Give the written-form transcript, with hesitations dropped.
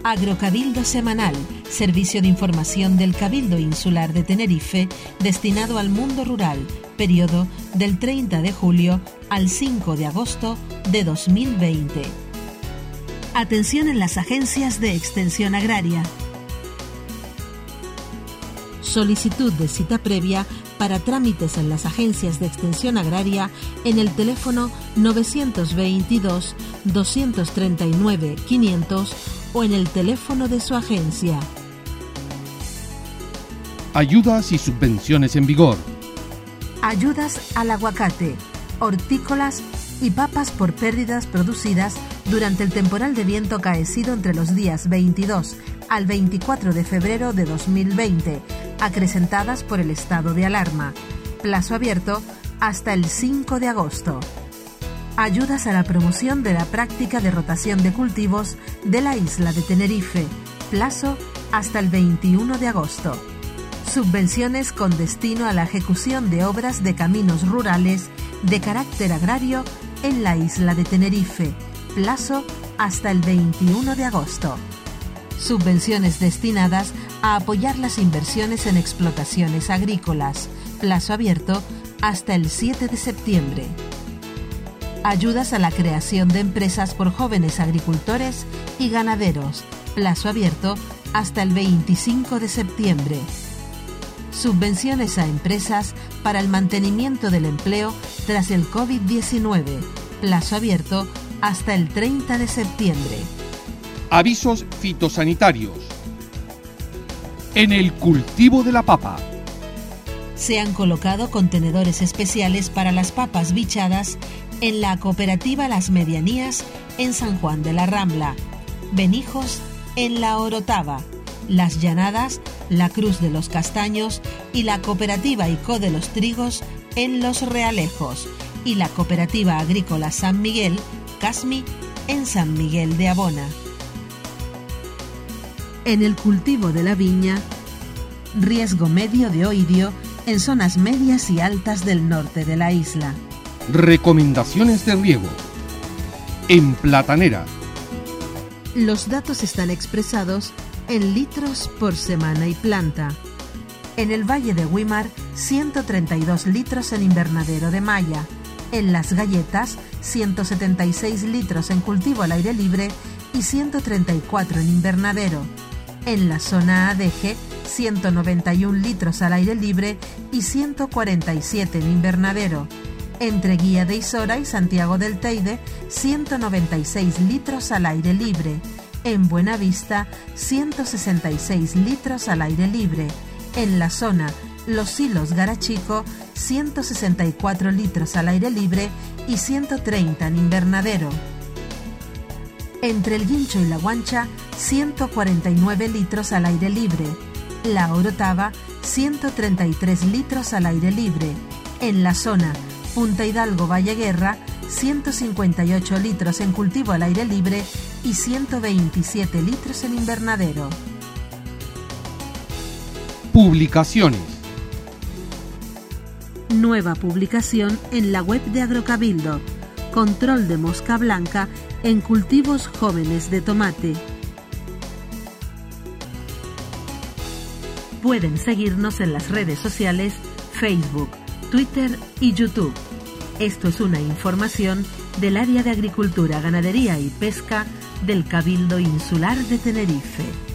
Agrocabildo Semanal, servicio de información del Cabildo Insular de Tenerife destinado al mundo rural, periodo del 30 de julio al 5 de agosto de 2020. Atención en las agencias de extensión agraria. Solicitud de cita previa para trámites en las agencias de extensión agraria en el teléfono 922 239 500 o en el teléfono de su agencia. Ayudas y subvenciones en vigor. Ayudas al aguacate, hortícolas y papas por pérdidas producidas durante el temporal de viento acaecido entre los días 22 al 24 de febrero de 2020, acrecentadas por el estado de alarma. Plazo abierto hasta el 5 de agosto. Ayudas a la promoción de la práctica de rotación de cultivos de la isla de Tenerife. Plazo hasta el 21 de agosto. Subvenciones con destino a la ejecución de obras de caminos rurales de carácter agrario en la isla de Tenerife. Plazo hasta el 21 de agosto. Subvenciones destinadas a apoyar las inversiones en explotaciones agrícolas. Plazo abierto hasta el 7 de septiembre. Ayudas a la creación de empresas por jóvenes agricultores y ganaderos. Plazo abierto hasta el 25 de septiembre. Subvenciones a empresas para el mantenimiento del empleo tras el COVID-19. Plazo abierto hasta el 30 de septiembre. Avisos fitosanitarios. En el cultivo de la papa. Se han colocado contenedores especiales para las papas bichadas en la cooperativa Las Medianías en San Juan de la Rambla, Benijos en La Orotava, Las Llanadas, La Cruz de los Castaños y la cooperativa ICO de los Trigos en Los Realejos y la cooperativa agrícola San Miguel, Casmi, en San Miguel de Abona. En el cultivo de la viña, riesgo medio de oidio en zonas medias y altas del norte de la isla. Recomendaciones de riego. En platanera. Los datos están expresados en litros por semana y planta. En el Valle de Güímar, 132 litros en invernadero de malla. En Las Galletas, 176 litros en cultivo al aire libre y 134 en invernadero. En la zona Adeje, 191 litros al aire libre y 147 en invernadero. Entre Guía de Isora y Santiago del Teide, 196 litros al aire libre. En Buenavista, 166 litros al aire libre. En la zona Los Silos Garachico, 164 litros al aire libre y 130 en invernadero. Entre el Guincho y la Guancha, 149 litros al aire libre. La Orotava, 133 litros al aire libre. En la zona Punta Hidalgo Valle Guerra, 158 litros en cultivo al aire libre y 127 litros en invernadero. Publicaciones. Nueva publicación en la web de Agrocabildo. Control de mosca blanca en cultivos jóvenes de tomate. Pueden seguirnos en las redes sociales Facebook, Twitter y YouTube. Esto es una información del área de Agricultura, Ganadería y Pesca del Cabildo Insular de Tenerife.